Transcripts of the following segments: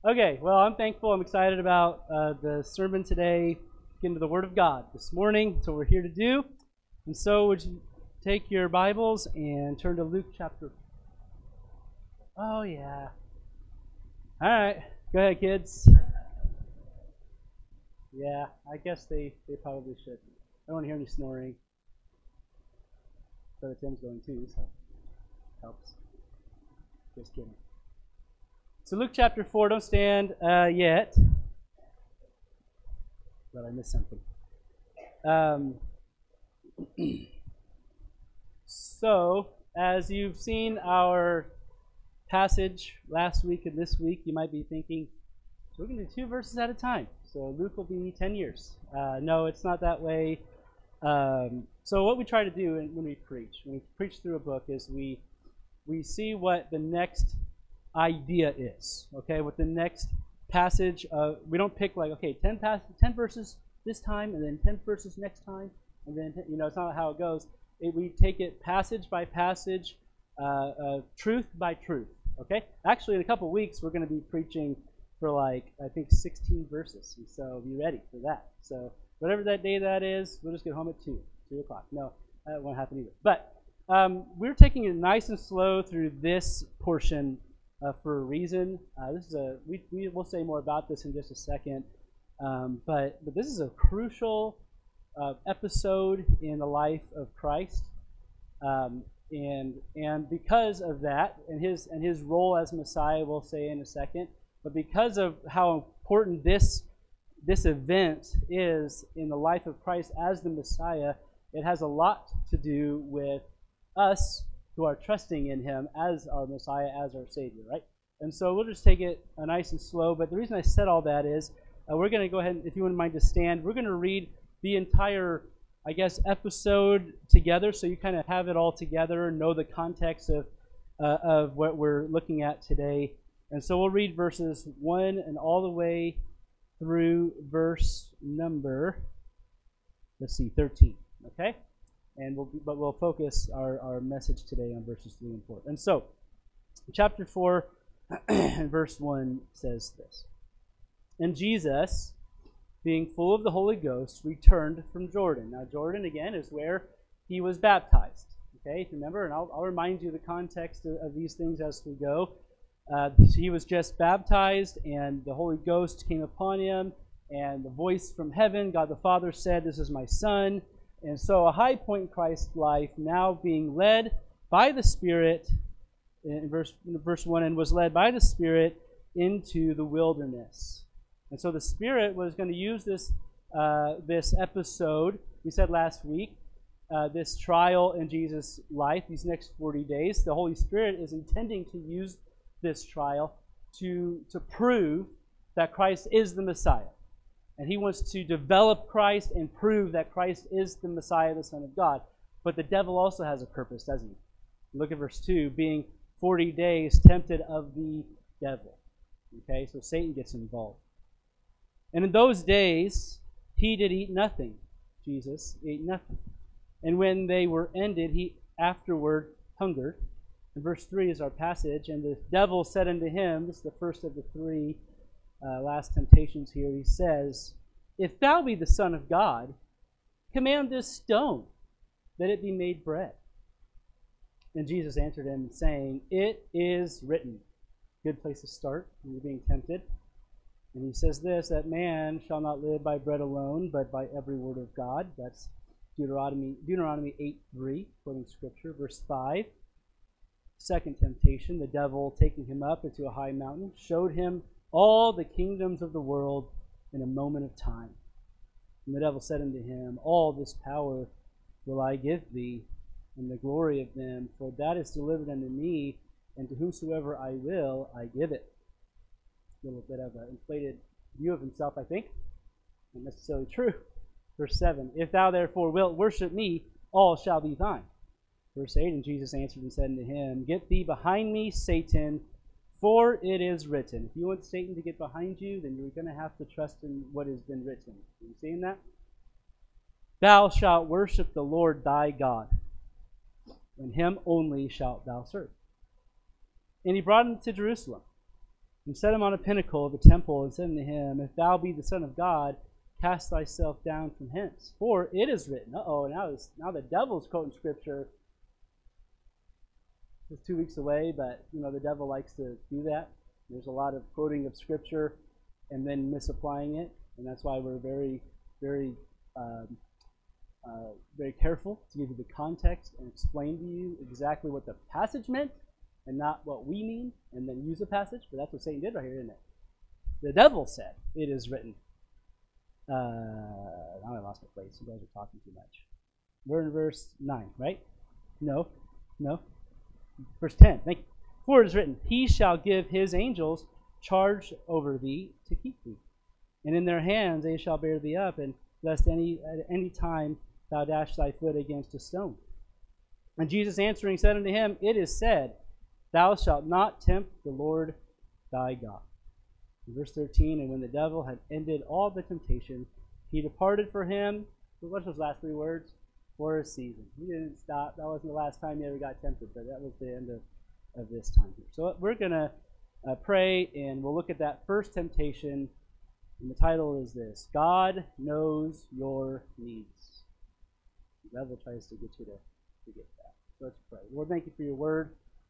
Okay, well, I'm thankful. I'm excited about the sermon today, getting to the Word of God this morning. That's what we're here to do. And so, would you take your Bibles and turn to Luke chapter? Oh yeah. All right, go ahead, kids. Yeah, I guess they probably should. I don't want to hear any snoring. Brother Tim's going too, so helps. Just kidding. So Luke chapter 4, don't stand yet. But I missed something. So, as you've seen our passage last week and this week, you might be thinking, so we're going to do 2 verses at a time. So Luke will be 10 years. No, it's not that way. So what we try to do when we preach through a book, is we see what the next idea is, okay, what the next passage we don't pick like, okay, 10 verses this time and then 10 verses next time and then it's not how it goes. We take it passage by passage, truth by truth, okay. Actually, in a couple weeks we're going to be preaching for like I think 16 verses, and so be ready for that. So whatever that day that is, we'll just get home at 2 o'clock. No, that won't happen either. But we're taking it nice and slow through this portion for a reason. This is we will say more about this in just a second, but this is a crucial episode in the life of Christ, and because of that, and his role as Messiah, we'll say in a second. But because of how important this event is in the life of Christ as the Messiah, it has a lot to do with us who are trusting in him as our Messiah, as our Savior, right? And so we'll just take it nice and slow. But the reason I said all that is we're going to go ahead, if you wouldn't mind to stand, we're going to read the entire, I guess, episode together, so you kind of have it all together, know the context of what we're looking at today. And so we'll read verses 1 and all the way through verse number, 13, okay? And we'll focus our message today on verses 3 and 4. And so, chapter 4, verse 1 says this: And Jesus, being full of the Holy Ghost, returned from Jordan. Now, Jordan, again, is where he was baptized. Okay, remember? And I'll remind you the context of these things as we go. He was just baptized, and the Holy Ghost came upon him, and the voice from heaven, God the Father, said, "This is my Son." And so a high point in Christ's life, now being led by the Spirit, in verse 1, and was led by the Spirit into the wilderness. And so the Spirit was going to use this episode, we said last week, this trial in Jesus' life, these next 40 days. The Holy Spirit is intending to use this trial to prove that Christ is the Messiah. And he wants to develop Christ and prove that Christ is the Messiah, the Son of God. But the devil also has a purpose, doesn't he? Look at verse 2, being 40 days tempted of the devil. Okay, so Satan gets involved. And in those days, he did eat nothing. Jesus ate nothing. And when they were ended, he afterward hungered. And verse 3 is our passage. And the devil said unto him, this is the first of the 3 last temptations here, he says, "If thou be the Son of God, command this stone that it be made bread." And Jesus answered him, saying, "It is written." Good place to start when you're being tempted. And he says this, that man shall not live by bread alone, but by every word of God. That's Deuteronomy 8:3, quoting Scripture. Verse 5, second temptation, the devil taking him up into a high mountain, showed him all the kingdoms of the world in a moment of time. And the devil said unto him, "All this power will I give thee, and the glory of them, for that is delivered unto me, and to whomsoever I will, I give it." A little bit of an inflated view of himself, I think. Not necessarily true. Verse 7, "If thou therefore wilt worship me, all shall be thine." Verse 8, "And Jesus answered and said unto him, Get thee behind me, Satan, for it is written." If you want Satan to get behind you, then you're going to have to trust in what has been written. Are you seeing that? "Thou shalt worship the Lord thy God, and him only shalt thou serve." And he brought him to Jerusalem. and set him on a pinnacle of the temple, and said unto him, If thou be the Son of God, cast thyself down from hence. For it is written, now the devil's quoting Scripture. It's 2 weeks away, but the devil likes to do that. There's a lot of quoting of Scripture and then misapplying it, and that's why we're very, very, very careful to give you the context and explain to you exactly what the passage meant and not what we mean, and then use a passage. But that's what Satan did right here, isn't it? The devil said, "It is written." Now I lost my place. You guys are talking too much. We're in verse 9, right? No. Verse 10. Thank you. For it is written, He shall give His angels charge over thee to keep thee. And in their hands they shall bear thee up, and lest at any time thou dash thy foot against a stone. And Jesus answering said unto him, It is said, Thou shalt not tempt the Lord thy God. In verse 13, and when the devil had ended all the temptation, he departed for him. What's those last 3 words? For a season. He didn't stop. That wasn't the last time he ever got tempted, but that was the end of this time here. So we're going to pray, and we'll look at that first temptation. And the title is this: God knows your needs. The devil tries to get you to get that. So let's pray. Lord, thank you for your word.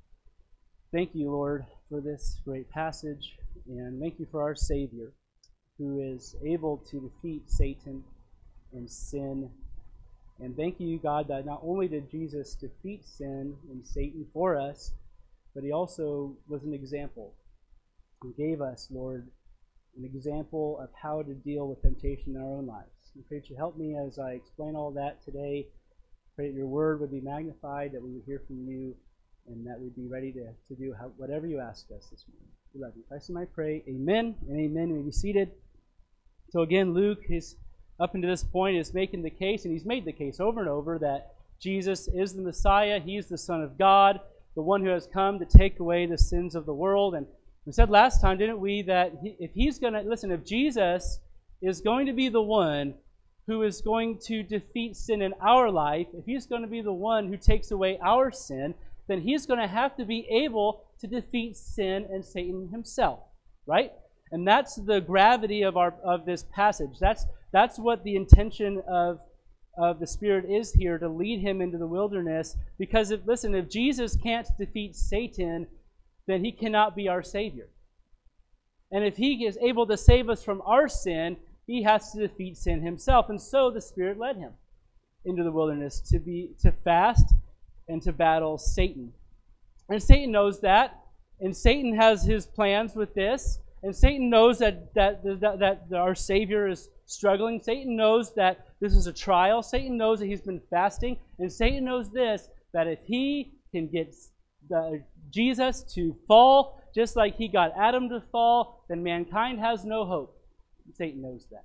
Thank you, Lord, for this great passage. And thank you for our Savior, who is able to defeat Satan and sin. And thank you, God, that not only did Jesus defeat sin and Satan for us, but he also was an example. He gave us, Lord, an example of how to deal with temptation in our own lives. I pray that you help me as I explain all that today. Pray that your word would be magnified, that we would hear from you, and that we'd be ready to do whatever you ask us this morning. We love you. In Christ's name I pray, amen and amen. You may be seated. So again, Luke is up until this point is making the case, and he's made the case over and over, that Jesus is the Messiah. He's the Son of God, the one who has come to take away the sins of the world. And we said last time, didn't we, that if Jesus is going to be the one who is going to defeat sin in our life, if he's going to be the one who takes away our sin, then he's going to have to be able to defeat sin and Satan himself, right? And that's the gravity of this passage. That's what the intention of the Spirit is here, to lead him into the wilderness. Because if Jesus can't defeat Satan, then he cannot be our Savior. And if he is able to save us from our sin, he has to defeat sin himself. And so the Spirit led him into the wilderness to fast and to battle Satan. And Satan knows that. And Satan has his plans with this. And Satan knows that our Savior is struggling. Satan knows that this is a trial. Satan knows that he's been fasting. And Satan knows this, that if he can get Jesus to fall, just like he got Adam to fall, then mankind has no hope. Satan knows that.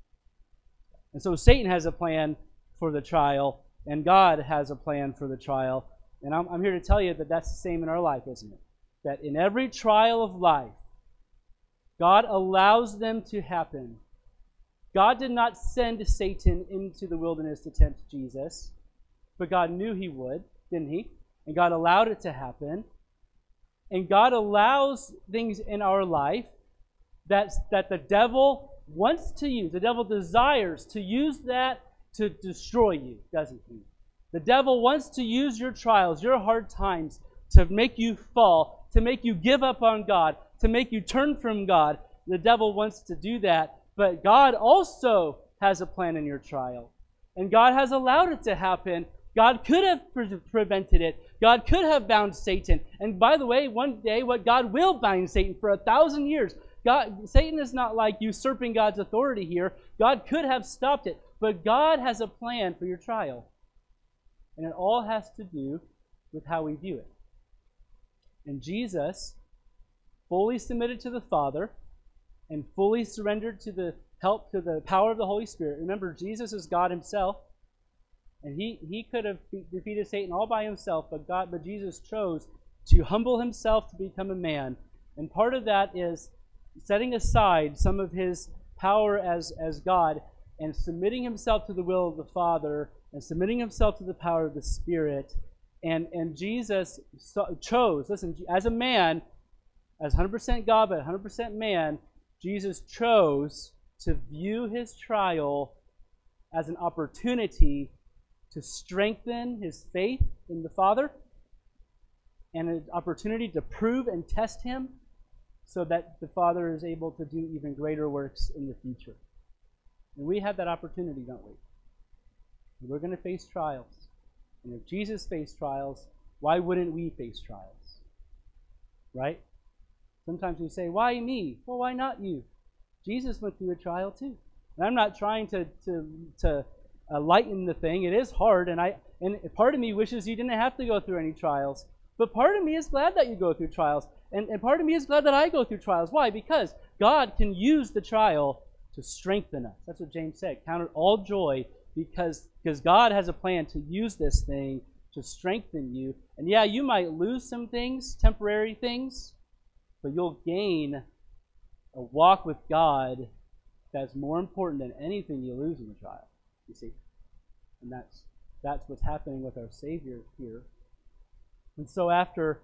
And so Satan has a plan for the trial, and God has a plan for the trial. And I'm here to tell you that that's the same in our life, isn't it? That in every trial of life, God allows them to happen. God did not send Satan into the wilderness to tempt Jesus, but God knew he would, didn't he? And God allowed it to happen. And God allows things in our life that the devil wants to use. The devil desires to use that to destroy you, doesn't he? The devil wants to use your trials, your hard times, to make you fall, to make you give up on God, to make you turn from God. The devil wants to do that. But God also has a plan in your trial. And God has allowed it to happen. God could have prevented it. God could have bound Satan. And by the way, one day, God will bind Satan for 1,000 years. Satan is not like usurping God's authority here. God could have stopped it. But God has a plan for your trial. And it all has to do with how we view it. And Jesus fully submitted to the Father and fully surrendered to the power of the Holy Spirit. Remember, Jesus is God himself. And he could have defeated Satan all by himself, but Jesus chose to humble himself to become a man. And part of that is setting aside some of his power as God and submitting himself to the will of the Father and submitting himself to the power of the Spirit. And Jesus chose, listen, as a man, as 100% God but 100% man, Jesus chose to view his trial as an opportunity to strengthen his faith in the Father and an opportunity to prove and test him so that the Father is able to do even greater works in the future. And we have that opportunity, don't we? We're going to face trials. And if Jesus faced trials, why wouldn't we face trials? Right? Sometimes we say, why me? Well, why not you? Jesus went through a trial too. And I'm not trying to lighten the thing. It is hard, and part of me wishes you didn't have to go through any trials. But part of me is glad that you go through trials. And part of me is glad that I go through trials. Why? Because God can use the trial to strengthen us. That's what James said. Count it all joy because God has a plan to use this thing to strengthen you. And yeah, you might lose some things, temporary things, but you'll gain a walk with God that's more important than anything you lose in the trial. You see? And that's what's happening with our Savior here. And so after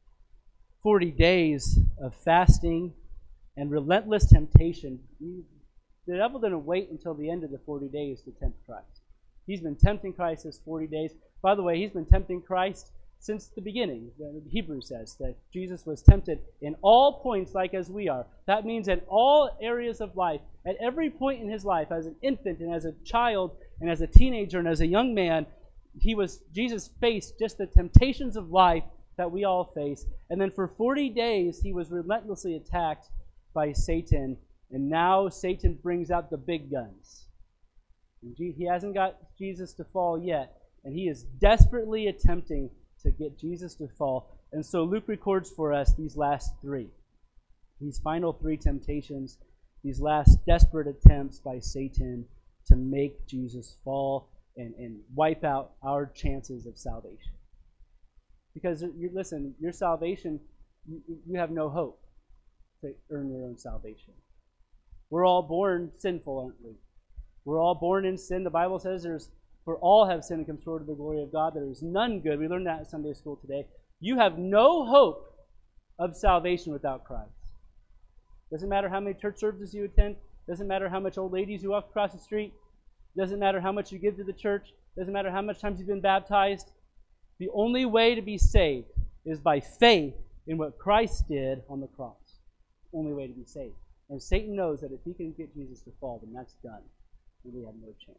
40 days of fasting and relentless temptation, the devil didn't wait until the end of the 40 days to tempt Christ. He's been tempting Christ this 40 days. By the way, he's been tempting Christ since the beginning. Hebrews says that Jesus was tempted in all points like as we are. That means in all areas of life, at every point in his life, as an infant and as a child and as a teenager and as a young man, Jesus faced just the temptations of life that we all face. And then for 40 days, he was relentlessly attacked by Satan. And now Satan brings out the big guns. And he hasn't got Jesus to fall yet. And he is desperately attempting to get Jesus to fall. And so Luke records for us these last three. These final three temptations. These last desperate attempts by Satan to make Jesus fall and wipe out our chances of salvation. Because, listen, your salvation, you have no hope to earn your own salvation. We're all born sinful, aren't we? We're all born in sin. The Bible says for all have sinned and come short of the glory of God. There is none good. We learned that in Sunday school today. You have no hope of salvation without Christ. Doesn't matter how many church services you attend. Doesn't matter how much old ladies you walk across the street. Doesn't matter how much you give to the church. Doesn't matter how much times you've been baptized. The only way to be saved is by faith in what Christ did on the cross. Only way to be saved. And Satan knows that if he can get Jesus to fall, then that's done. And we have no chance.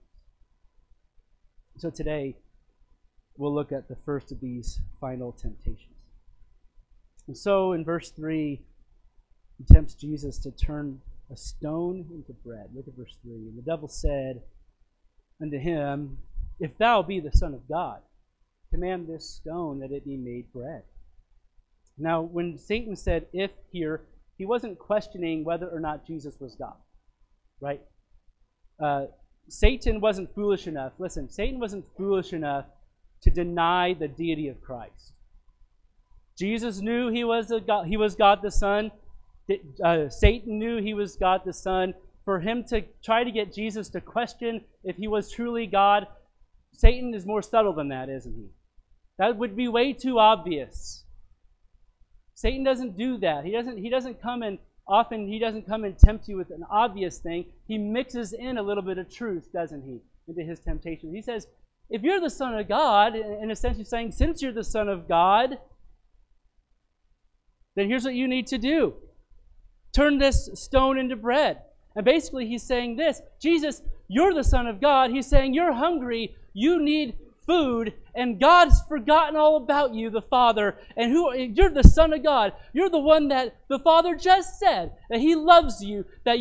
So today, we'll look at the first of these final temptations. And so in verse 3, he tempts Jesus to turn a stone into bread. Look at verse 3. And the devil said unto him, If thou be the Son of God, command this stone that it be made bread. Now, when Satan said if here, he wasn't questioning whether or not Jesus was God. Right? Satan wasn't foolish enough. Listen, Satan wasn't foolish enough to deny the deity of Christ. Jesus knew he was God the Son. Satan knew he was God the Son. For him to try to get Jesus to question if he was truly God, Satan is more subtle than that, isn't he? That would be way too obvious. Satan doesn't do that. He doesn't come and tempt you with an obvious thing. He mixes in a little bit of truth, doesn't he, into his temptation. He says, if you're the Son of God, in a sense he's saying, since you're the Son of God, then here's what you need to do. Turn this stone into bread. And basically he's saying this, Jesus, you're the Son of God. He's saying you're hungry, you need food, and God's forgotten all about you, the Father. And you're the Son of God. You're the one that the Father just said that He loves you, that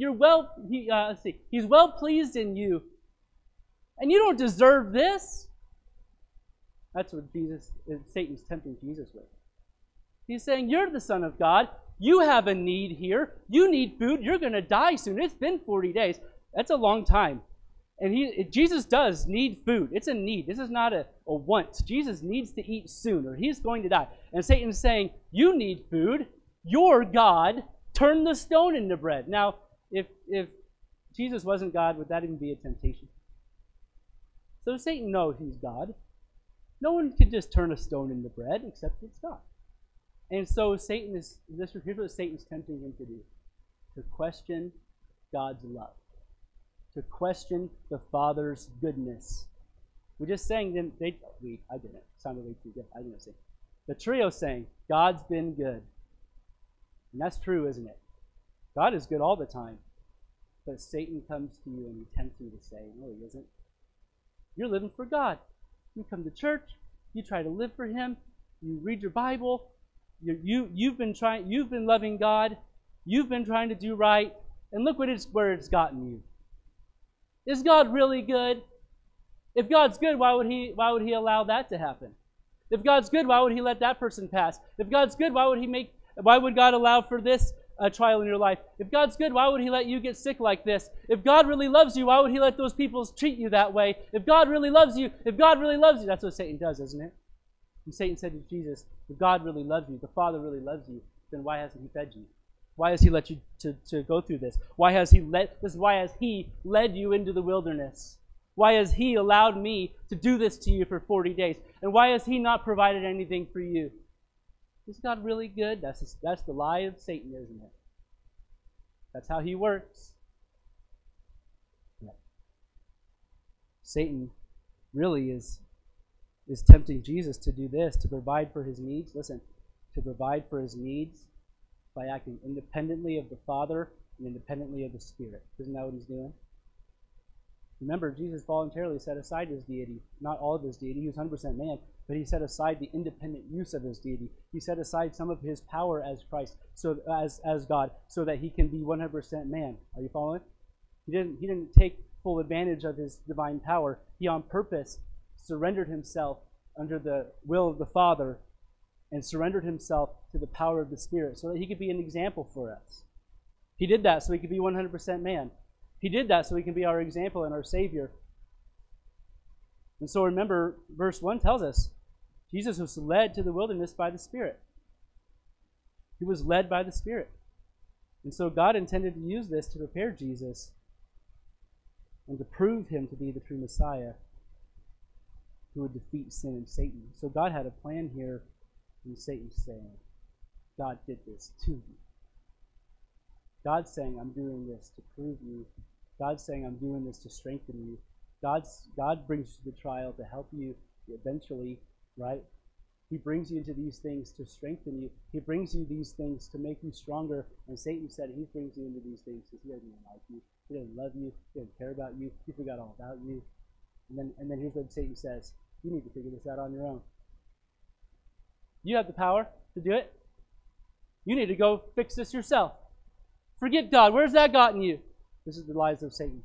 He's well pleased in you, and you don't deserve this. That's what Satan's tempting Jesus with. He's saying, you're the Son of God. You have a need here. You need food. You're going to die soon. It's been 40 days. That's a long time. And Jesus does need food. It's a need. This is not a want. Jesus needs to eat soon, or he's going to die. And Satan's saying, you need food. You're God. Turn the stone into bread. Now, if Jesus wasn't God, would that even be a temptation? So Satan knows he's God. No one could just turn a stone into bread except it's God. And so here's what Satan's tempting him to do: to question God's love, to question the Father's goodness. We just sang them. I didn't. It sounded way too good. I didn't sing. The trio sang, "God's been good," and that's true, isn't it? God is good all the time, but Satan comes to you and he tempts you to say, "No, he isn't. You're living for God. You come to church. You try to live for Him. You read your Bible. You've been loving God. You've been trying to do right, and look where it's gotten you. Is God really good? If God's good, why would He allow that to happen? If God's good, why would He let that person pass? If God's good, why would God allow for this trial in your life? If God's good, why would He let you get sick like this? If God really loves you, why would He let those people treat you that way? If God really loves you, that's what Satan does, isn't it? And Satan said to Jesus, if God really loves you, the Father really loves you, then why hasn't He fed you? Why has He let you to go through this? Why has He led you into the wilderness? Why has He allowed me to do this to you for 40 days? And why has He not provided anything for you? Is God really good? That's the lie of Satan, isn't it? That's how he works. Yeah. Satan really is tempting Jesus to do this, to provide for His needs. Listen, to provide for His needs by acting independently of the Father and independently of the Spirit. Isn't that what He's doing? Remember, Jesus voluntarily set aside His deity, not all of His deity. He was 100% man, but He set aside the independent use of His deity. He set aside some of His power as Christ, so as God, so that He can be 100% man. Are you following? He didn't take full advantage of His divine power. He on purpose surrendered Himself under the will of the Father and surrendered Himself to the power of the Spirit so that He could be an example for us. He did that so He could be 100% man. He did that so He can be our example and our Savior. And so remember, verse 1 tells us, Jesus was led to the wilderness by the Spirit. He was led by the Spirit. And so God intended to use this to prepare Jesus and to prove Him to be the true Messiah who would defeat sin and Satan. So God had a plan here, and Satan's saying, God did this to you. God's saying, I'm doing this to prove you. God's saying, I'm doing this to strengthen you. God brings you to the trial to help you eventually, right? He brings you into these things to strengthen you. He brings you these things to make you stronger. And Satan said He brings you into these things because He doesn't like you. He doesn't love you. He doesn't care about you. He forgot all about you. And then here's what Satan says. You need to figure this out on your own. You have the power to do it. You need to go fix this yourself. Forget God. Where's that gotten you? This is the lies of Satan.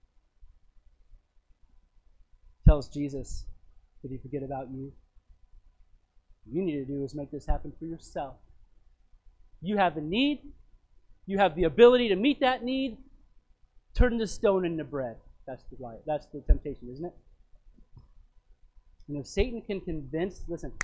Tells Jesus, did He forget about you? What you need to do is make this happen for yourself. You have a need. You have the ability to meet that need. Turn the stone into bread. That's the lie. That's the temptation, isn't it? And if Satan can convince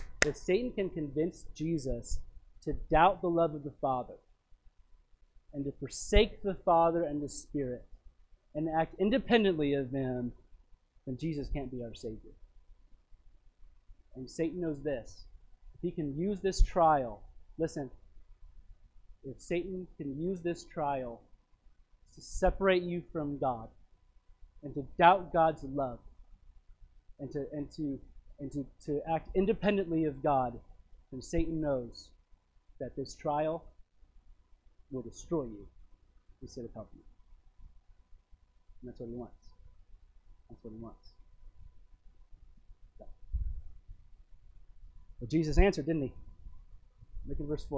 Jesus to doubt the love of the Father and to forsake the Father and the Spirit and act independently of them, then Jesus can't be our Savior. And Satan knows this. If he can use this trial, listen, if Satan can use this trial to separate you from God and to doubt God's love and to act independently of God, then Satan knows that this trial will destroy you instead of help you. And that's what he wants. That's what he wants. But Jesus answered, didn't He? Look at verse 4.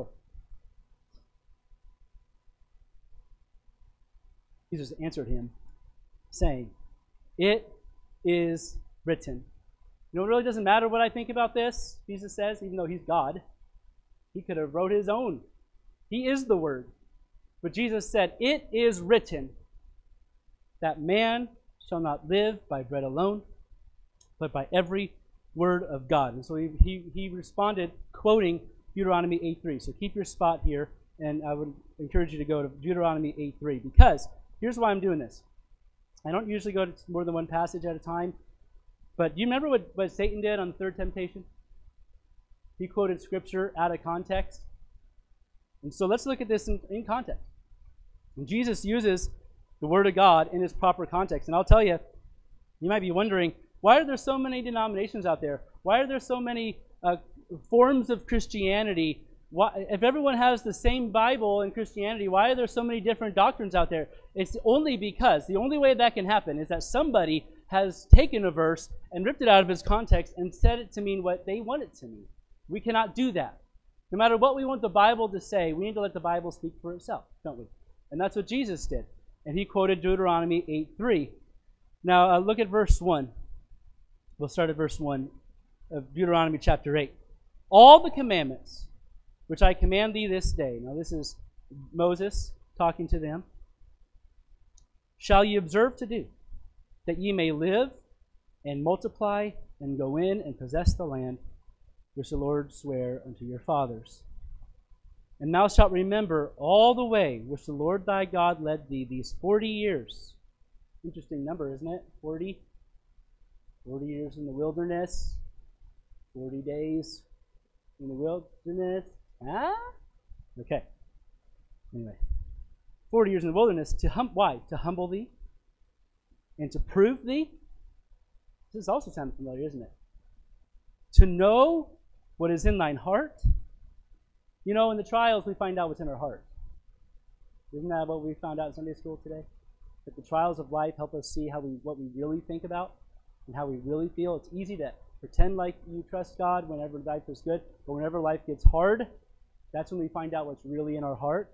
Jesus answered him, saying, it is written. You know, it really doesn't matter what I think about this, Jesus says, even though He's God. He could have wrote His own. He is the Word. But Jesus said, it is written that man shall not live by bread alone, but by every word of God. And so he responded quoting Deuteronomy 8:3. So keep your spot here, and I would encourage you to go to Deuteronomy 8:3, because here's why I'm doing this. I don't usually go to more than one passage at a time, but do you remember what Satan did on the third temptation? He quoted Scripture out of context. And so let's look at this in context. And Jesus uses the Word of God in its proper context. And I'll tell you, you might be wondering, why are there so many denominations out there? Why are there so many forms of Christianity? If everyone has the same Bible in Christianity, why are there so many different doctrines out there? It's only because the only way that can happen is that somebody has taken a verse and ripped it out of its context and said it to mean what they want it to mean. We cannot do that. No matter what we want the Bible to say, we need to let the Bible speak for itself, don't we? And that's what Jesus did. And he quoted Deuteronomy 8:3. Now, look at verse 1. We'll start at verse 1 of Deuteronomy chapter 8. All the commandments which I command thee this day. Now, this is Moses talking to them. Shall ye observe to do, that ye may live and multiply and go in and possess the land which the Lord sware unto your fathers. And thou shalt remember all the way which the Lord thy God led thee these 40 years. Interesting number, isn't it? 40. 40 years in the wilderness. 40 days in the wilderness. Huh? Okay. Anyway. 40 years in the wilderness. Why? To humble thee and to prove thee. This also sounds familiar, isn't it? To know what is in thine heart. You know, in the trials, we find out what's in our heart. Isn't that what we found out in Sunday school today? That the trials of life help us see what we really think about and how we really feel. It's easy to pretend like you trust God whenever life is good, but whenever life gets hard, that's when we find out what's really in our heart.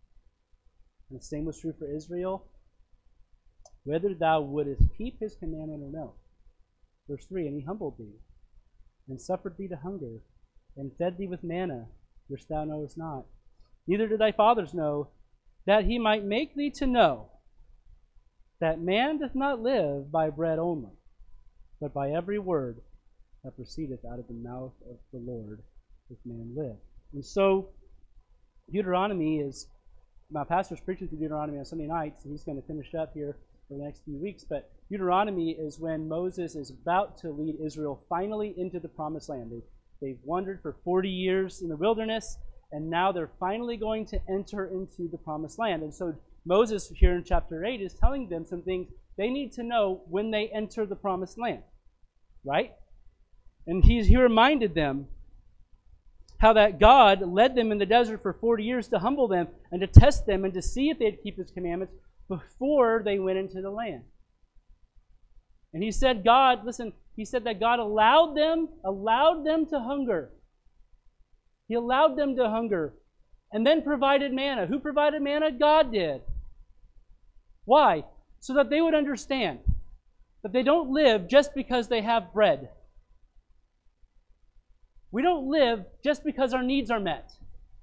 And the same was true for Israel. Whether thou wouldest keep his commandment or no. Verse 3, and he humbled thee, and suffered thee to hunger, and fed thee with manna, which thou knowest not, neither did thy fathers know, that he might make thee to know that man doth not live by bread only, but by every word that proceedeth out of the mouth of the Lord doth man live. And so, Deuteronomy is, my pastor's preaching through Deuteronomy on Sunday nights, and he's going to finish up here for the next few weeks, but Deuteronomy is when Moses is about to lead Israel finally into the promised land. They've wandered for 40 years in the wilderness, and now they're finally going to enter into the promised land. And so Moses here in chapter 8 is telling them some things they need to know when they enter the promised land, right? And he reminded them how that God led them in the desert for 40 years to humble them and to test them and to see if they'd keep his commandments before they went into the land. And he said he said that God allowed them to hunger. He allowed them to hunger and then provided manna. Who provided manna? God did. Why? So that they would understand that they don't live just because they have bread. We don't live just because our needs are met.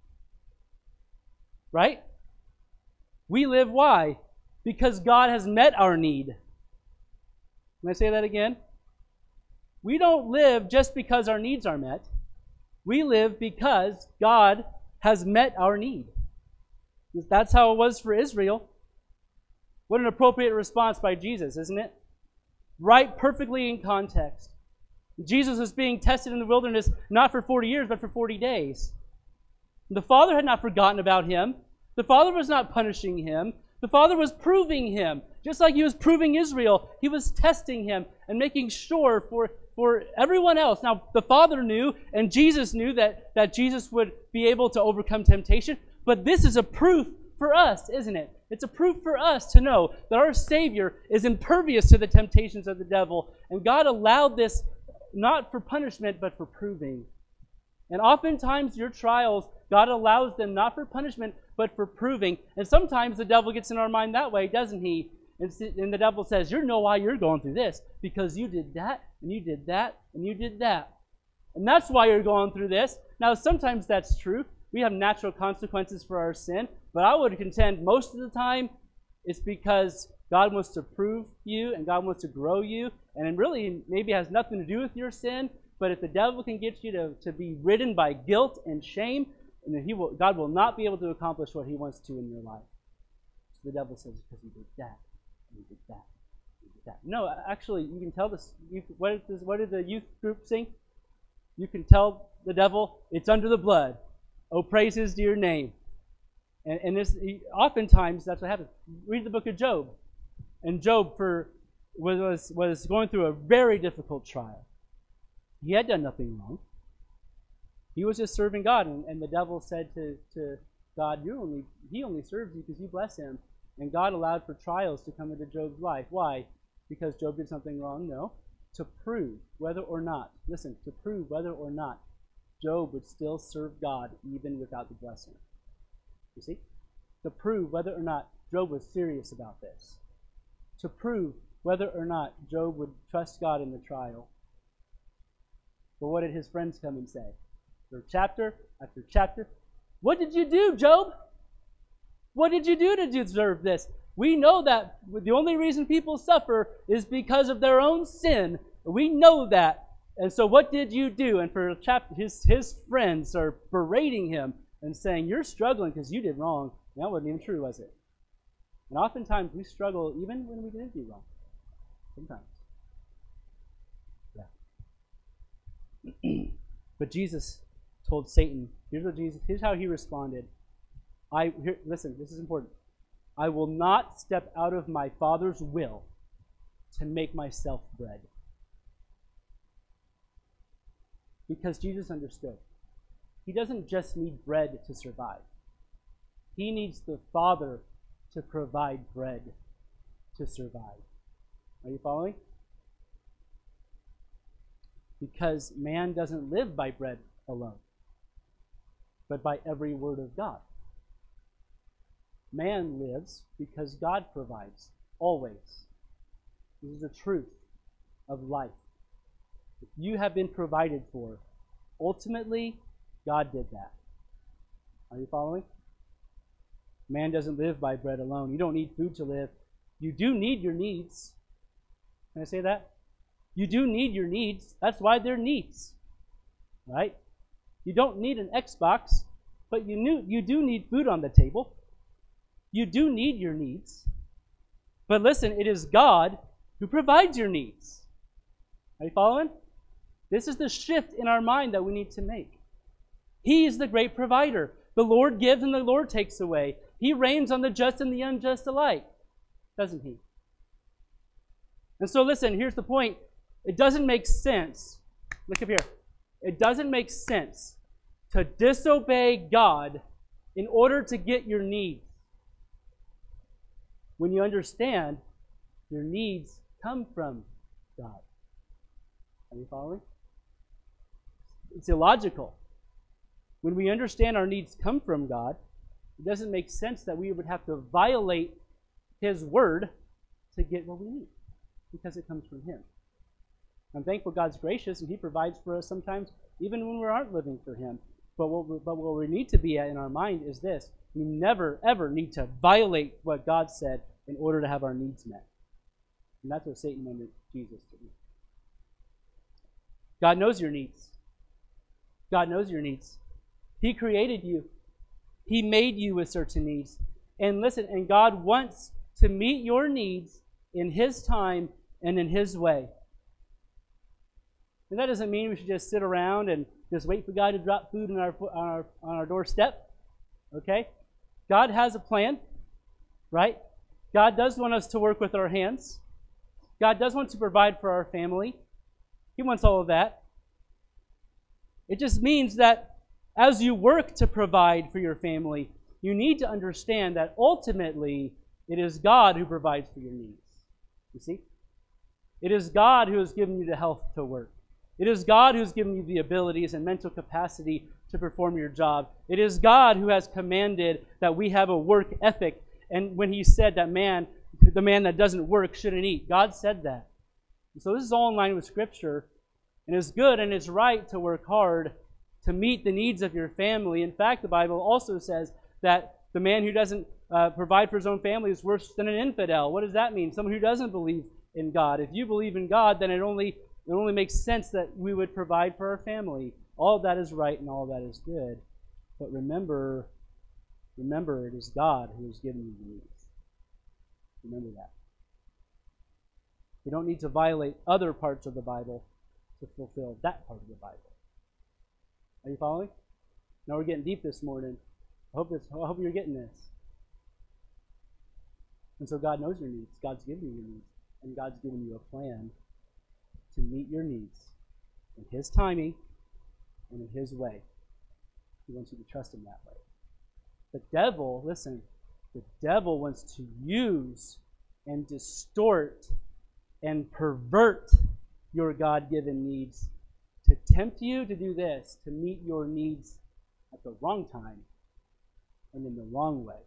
Right? We live why? Because God has met our need. Can I say that again? We don't live just because our needs are met. We live because God has met our need. That's how it was for Israel. What an appropriate response by Jesus, isn't it? Right perfectly in context. Jesus was being tested in the wilderness not for 40 years, but for 40 days. The Father had not forgotten about him. The Father was not punishing him. The Father was proving him. Just like he was proving Israel, he was testing him and making sure for everyone else. Now, the Father knew and Jesus knew that Jesus would be able to overcome temptation, but this is a proof for us, isn't it? It's a proof for us to know that our Savior is impervious to the temptations of the devil, and God allowed this not for punishment, but for proving. And oftentimes your trials, God allows them not for punishment, but for proving. And sometimes the devil gets in our mind that way, doesn't he? And the devil says, you know why you're going through this, because you did that, and you did that, and you did that. And that's why you're going through this. Now, sometimes that's true. We have natural consequences for our sin, but I would contend most of the time it's because God wants to prove you and God wants to grow you, and it really maybe has nothing to do with your sin, but if the devil can get you to be ridden by guilt and shame, and then God will not be able to accomplish what he wants to in your life. So the devil says, because you did that, and you did that, and you did that. No, actually, you can tell this. What did the youth group sing? You can tell the devil, it's under the blood. Oh, praise his dear name. And this, oftentimes, that's what happens. Read the book of Job. And Job was going through a very difficult trial. He had done nothing wrong. He was just serving God. And the devil said to God, he only serves you because you bless him. And God allowed for trials to come into Job's life. Why? Because Job did something wrong? No. To prove whether or not, listen, to prove whether or not Job would still serve God even without the blessing. You see? To prove whether or not Job was serious about this. To prove whether or not Job would trust God in the trial. But what did his friends come and say? For chapter after chapter, what did you do, Job? What did you do to deserve this? We know that the only reason people suffer is because of their own sin. We know that. And so what did you do? And for his friends are berating him and saying, you're struggling because you did wrong. And that wasn't even true, was it? And oftentimes we struggle even when we didn't do wrong. Sometimes. Yeah. But Jesus told Satan, here's how he responded. Listen, this is important. I will not step out of my Father's will to make myself bread. Because Jesus understood. He doesn't just need bread to survive. He needs the Father to provide bread to survive. Are you following? Because man doesn't live by bread alone, but by every word of God. Man lives because God provides, always. This is the truth of life. If you have been provided for, ultimately, God did that. Are you following? Man doesn't live by bread alone. You don't need food to live. You do need your needs. Can I say that? You do need your needs. That's why they're needs. Right? You don't need an Xbox, but you do need food on the table. You do need your needs. But listen, it is God who provides your needs. Are you following? This is the shift in our mind that we need to make. He is the great provider. The Lord gives and the Lord takes away. He reigns on the just and the unjust alike. Doesn't he? And so listen, here's the point. It doesn't make sense. Look up here. It doesn't make sense to disobey God in order to get your needs. When you understand your needs come from God. Are you following? It's illogical. When we understand our needs come from God, it doesn't make sense that we would have to violate His word to get what we need, because it comes from Him. I'm thankful God's gracious and He provides for us sometimes even when we aren't living for Him. But what we need to be at in our mind is this. We never, ever need to violate what God said in order to have our needs met. And that's what Satan wanted Jesus to do. God knows your needs. God knows your needs. He created you. He made you with certain needs. And listen, and God wants to meet your needs in His time and in His way. And that doesn't mean we should just sit around and just wait for God to drop food on our doorstep. Okay? God has a plan, right? God does want us to work with our hands. God does want to provide for our family. He wants all of that. It just means that as you work to provide for your family, you need to understand that ultimately it is God who provides for your needs. You see? It is God who has given you the health to work. It is God who has given you the abilities and mental capacity to perform your job. It is God who has commanded that we have a work ethic. And when He said that the man that doesn't work shouldn't eat, God said that. And so this is all in line with Scripture. And it's good and it's right to work hard to meet the needs of your family. In fact, the Bible also says that the man who doesn't provide for his own family is worse than an infidel. What does that mean? Someone who doesn't believe in God. If you believe in God, then it only makes sense that we would provide for our family. All of that is right and all of that is good. But remember, it is God who has given you the needs. Remember that. You don't need to violate other parts of the Bible to fulfill that part of the Bible. Are you following? Now we're getting deep this morning. I hope you're getting this. And so God knows your needs. God's given you your needs. And God's given you a plan to meet your needs in His timing and in His way. He wants you to trust Him that way. The devil, listen, the devil wants to use and distort and pervert your God-given needs to tempt you to do this, to meet your needs at the wrong time and in the wrong way.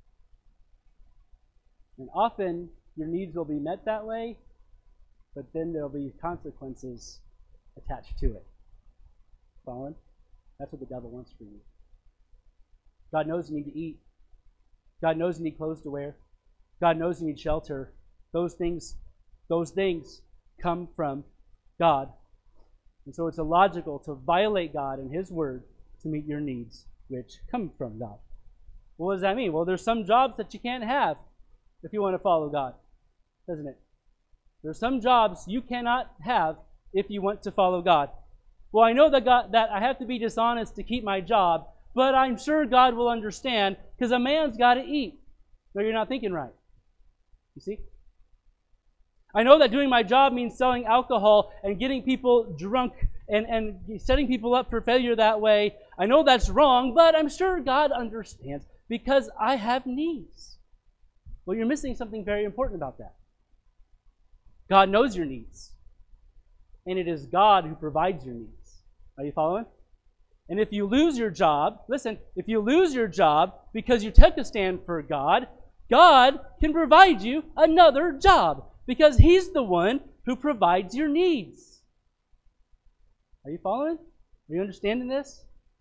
And often your needs will be met that way, but then there'll be consequences attached to it. Following? That's what the devil wants for you. God knows you need to eat. God knows you need clothes to wear. God knows you need shelter. Those things come from God. And so it's illogical to violate God and His word to meet your needs, which come from God. What does that mean? Well, there's some jobs that you can't have if you want to follow God, doesn't it? There's some jobs you cannot have if you want to follow God. Well, I know that I have to be dishonest to keep my job, but I'm sure God will understand because a man's got to eat. No, you're not thinking right. You see? I know that doing my job means selling alcohol and getting people drunk and setting people up for failure that way. I know that's wrong, but I'm sure God understands because I have needs. Well, you're missing something very important about that. God knows your needs. And it is God who provides your needs. Are you following? And if you lose your job, listen, if you lose your job because you took a stand for God, God can provide you another job because He's the one who provides your needs. Are you following? Are you understanding this?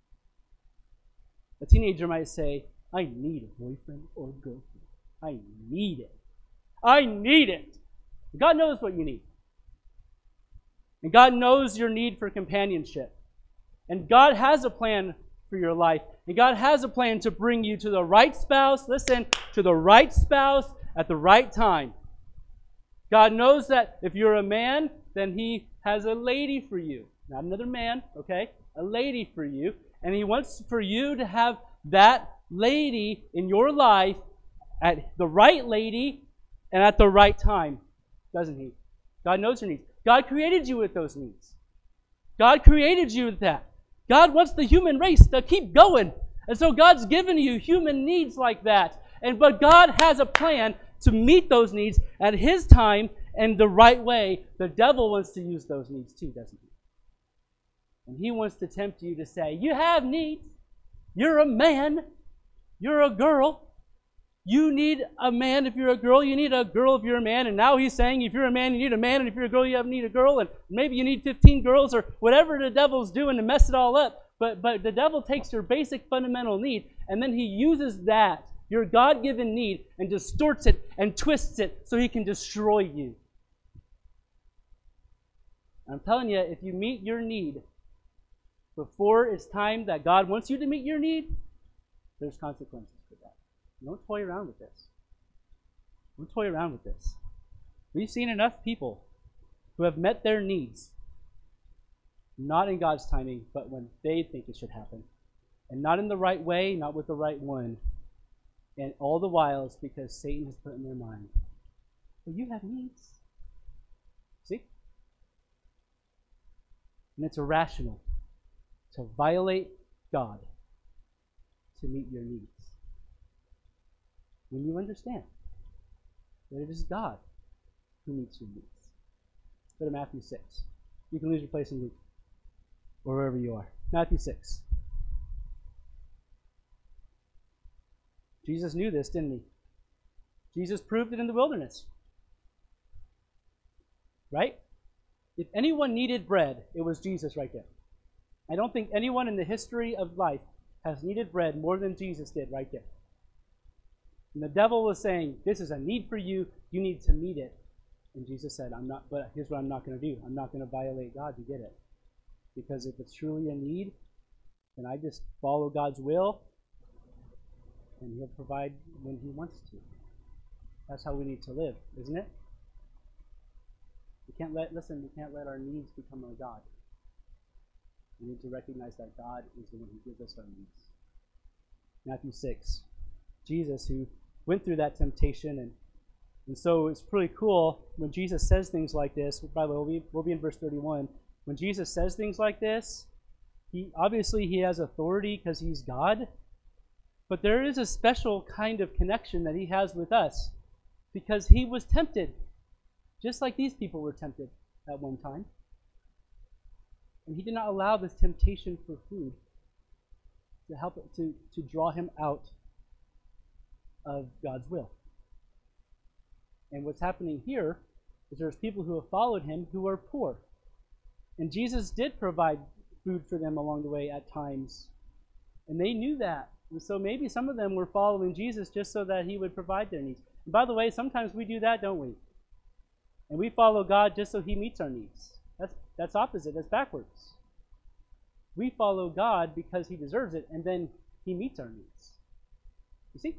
A teenager might say, I need a boyfriend or girlfriend. I need it. I need it. God knows what you need. And God knows your need for companionship. And God has a plan for your life. And God has a plan to bring you to the right spouse, listen, to the right spouse at the right time. God knows that if you're a man, then He has a lady for you. Not another man, okay? A lady for you. And He wants for you to have that lady in your life, at the right lady and at the right time, doesn't He? God knows your needs. God created you with those needs. God created you with that. God wants the human race to keep going. And so God's given you human needs like that. But God has a plan to meet those needs at His time and the right way. The devil wants to use those needs too, doesn't he? And he wants to tempt you to say, you have needs. You're a man. You're a girl. You need a man if you're a girl. You need a girl if you're a man. And now he's saying if you're a man, you need a man. And if you're a girl, you need a girl. And maybe you need 15 girls or whatever the devil's doing to mess it all up. But the devil takes your basic fundamental need and then he uses that, your God-given need, and distorts it and twists it so he can destroy you. I'm telling you, if you meet your need before it's time that God wants you to meet your need, there's consequences for that. Don't toy around with this. Don't toy around with this. We've seen enough people who have met their needs, not in God's timing, but when they think it should happen. And not in the right way, not with the right one. And all the while it's because Satan has put in their mind, well, you have needs. See? And it's irrational to violate God to meet your needs. When you understand that it is God who meets your needs. Go to Matthew 6. You can lose your place in Luke or wherever you are. Matthew 6. Jesus knew this, didn't He? Jesus proved it in the wilderness. Right? If anyone needed bread, it was Jesus right there. I don't think anyone in the history of life has needed bread more than Jesus did right there. And the devil was saying, this is a need for you. You need to meet it. And Jesus said, but here's what I'm not going to do. I'm not going to violate God to get it. Because if it's truly a need, then I just follow God's will, and He'll provide when He wants to. That's how we need to live, isn't it? We can't let our needs become our God. We need to recognize that God is the one who gives us our needs. Matthew 6. Jesus, who went through that temptation, and so it's pretty cool when Jesus says things like this. By the way, we'll be in verse 31. When Jesus says things like this, he has authority because he's God, but there is a special kind of connection that he has with us because he was tempted, just like these people were tempted at one time. And he did not allow this temptation for food to help it to draw him out of God's will. And what's happening here is there's people who have followed him who are poor. And Jesus did provide food for them along the way at times. And they knew that. And so maybe some of them were following Jesus just so that he would provide their needs. And by the way, sometimes we do that, don't we? And we follow God just so he meets our needs. That's opposite. That's backwards. We follow God because he deserves it, and then he meets our needs. You see?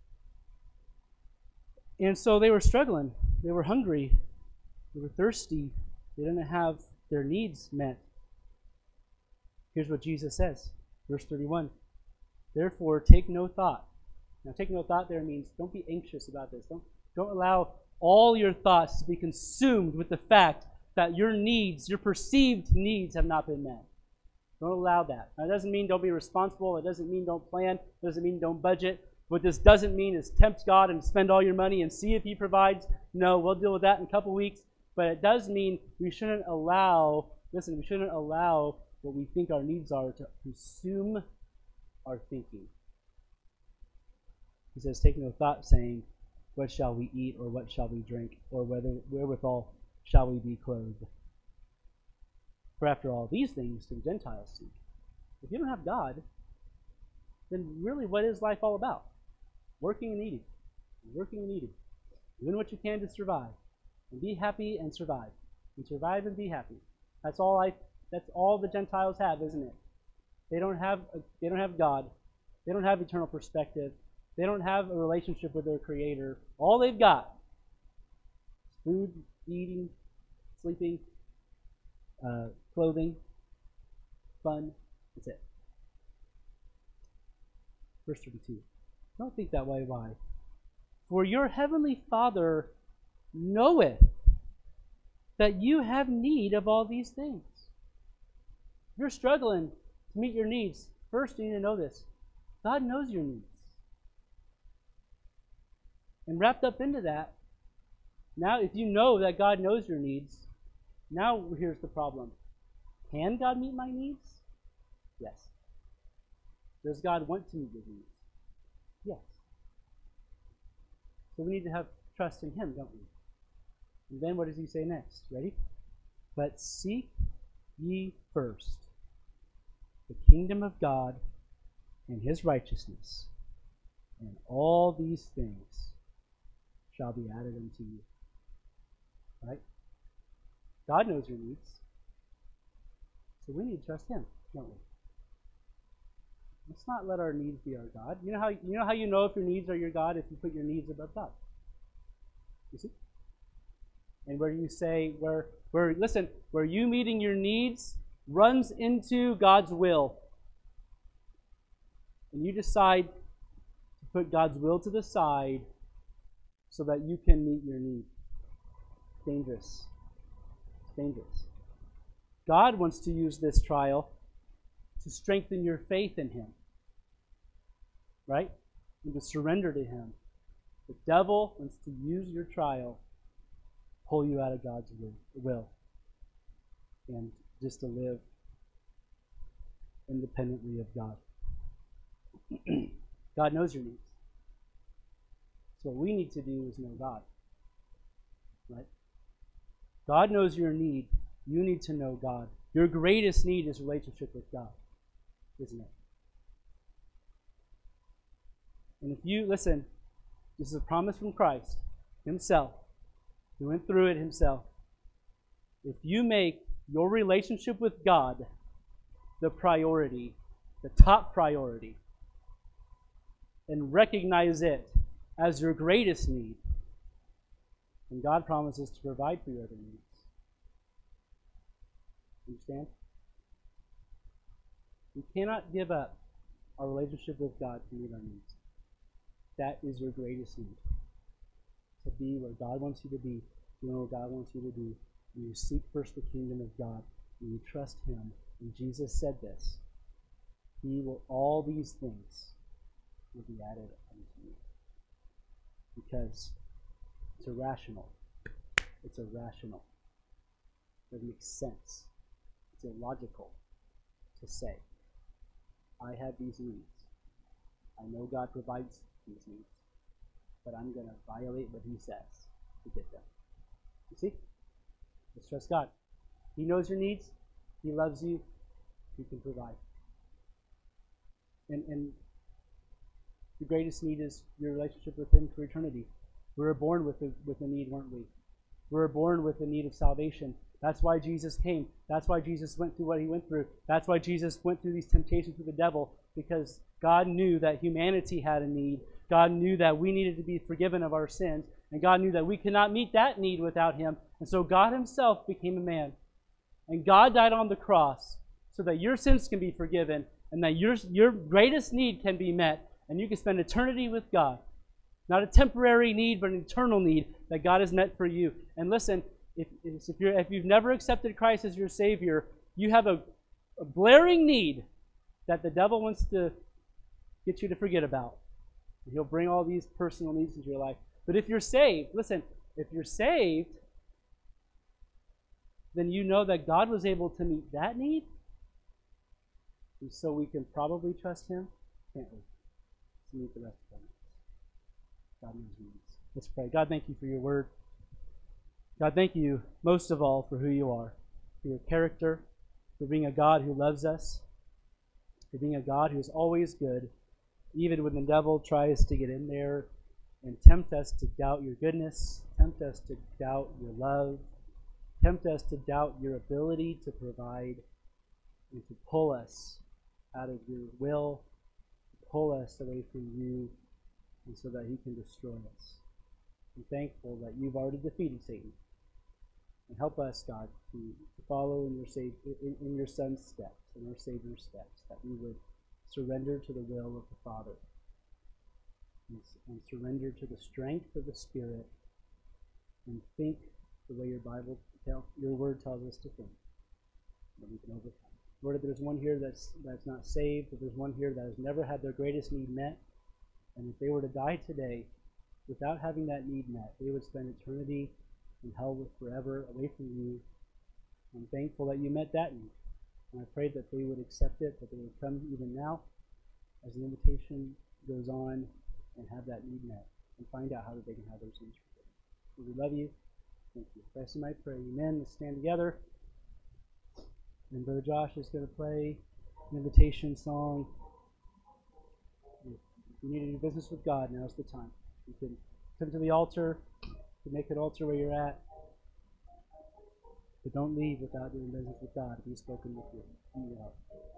And so they were struggling. They were hungry. They were thirsty. They didn't have their needs met. Here's what Jesus says, verse 31. Therefore, take no thought. Now, take no thought there means don't be anxious about this. Don't allow all your thoughts to be consumed with the fact that your needs, your perceived needs, have not been met. Don't allow that. Now, it doesn't mean don't be responsible. It doesn't mean don't plan. It doesn't mean don't budget. What this doesn't mean is tempt God and spend all your money and see if he provides. No, we'll deal with that in a couple weeks. But it does mean we shouldn't allow what we think our needs are to consume our thinking. He says, take no thought saying, what shall we eat, or what shall we drink, or wherewithal shall we be clothed? For after all these things do the Gentiles seek. If you don't have God, then really what is life all about? Working and eating. Working and eating. Doing what you can to survive. And be happy and survive. And survive and be happy. That's all the Gentiles have, isn't it? They don't have God. They don't have eternal perspective. They don't have a relationship with their Creator. All they've got is food, eating, sleeping, clothing, fun. That's it. Verse 32. Don't think that way. Why? For your heavenly Father knoweth that you have need of all these things. If you're struggling to meet your needs, first you need to know this. God knows your needs. And wrapped up into that, now if you know that God knows your needs, now here's the problem. Can God meet my needs? Yes. Does God want to meet your needs? Yes. So we need to have trust in him, don't we? And then what does he say next? Ready? But seek ye first the kingdom of God and his righteousness, and all these things shall be added unto you. Right? God knows your needs. So we need to trust him, don't we? Let's not let our needs be our God. You know how you know if your needs are your God? If you put your needs above God. You see? And where you say, where you meeting your needs runs into God's will. And you decide to put God's will to the side so that you can meet your need. It's dangerous. It's dangerous. God wants to use this trial to strengthen your faith in him. Right? And to surrender to him. The devil wants to use your trial to pull you out of God's will. And just to live independently of God. God knows your needs. So what we need to do is know God. Right? God knows your need. You need to know God. Your greatest need is relationship with God, isn't it? And if you, listen, this is a promise from Christ himself. He went through it himself. If you make your relationship with God the priority, the top priority, and recognize it as your greatest need, then God promises to provide for your other needs. Understand? We cannot give up our relationship with God to meet our needs. That is your greatest need. To be where God wants you to be, doing what God wants you to do. And you seek first the kingdom of God, and you trust Him. And Jesus said this, all these things will be added unto you. Because it's irrational. It's irrational. It makes sense. It's illogical to say, I have these needs. I know God provides these needs, but I'm going to violate what He says to get them. You see? Let's trust God. He knows your needs. He loves you. He can provide. And the greatest need is your relationship with Him for eternity. We were born with a need, weren't we? We were born with a need of salvation. That's why Jesus came. That's why Jesus went through what He went through. That's why Jesus went through these temptations with the devil, because God knew that humanity had a need. God knew that we needed to be forgiven of our sins, and God knew that we could not meet that need without Him. And so God Himself became a man. And God died on the cross so that your sins can be forgiven and that your greatest need can be met, and you can spend eternity with God. Not a temporary need, but an eternal need that God has met for you. And listen, if you've never accepted Christ as your Savior, you have a blaring need that the devil wants to get you to forget about. And he'll bring all these personal needs into your life. But if you're saved, listen, if you're saved, then you know that God was able to meet that need. And so we can probably trust Him, can't we? To meet the rest of them. God knows needs. Let's pray. God, thank You for Your word. God, thank You most of all for who You are, for Your character, for being a God who loves us, for being a God who is always good, even when the devil tries to get in there and tempt us to doubt Your goodness, tempt us to doubt Your love, tempt us to doubt Your ability to provide, and to pull us out of Your will, to pull us away from You, and so that He can destroy us. I'm thankful that You've already defeated Satan. And help us, God, to follow in Your Son's steps, in our Savior's steps, that we would surrender to the will of the Father and surrender to the strength of the Spirit and think the way Your word tells us to think, that we can overcome. Lord, if there's one here that's not saved, if there's one here that has never had their greatest need met, and if they were to die today without having that need met, they would spend eternity in hell forever away from You. I'm thankful that You met that need. And I pray that they would accept it, that they would come even now as the invitation goes on and have that need met and find out how that they can have those needs fulfilled. So we love You. Thank You. In Christ's name I pray. Amen. Let's stand together. And Brother Josh is going to play an invitation song. If you need to do business with God, now's the time. You can come to the altar. You can make an altar where you're at. But don't leave without doing business with God if He's spoken with you.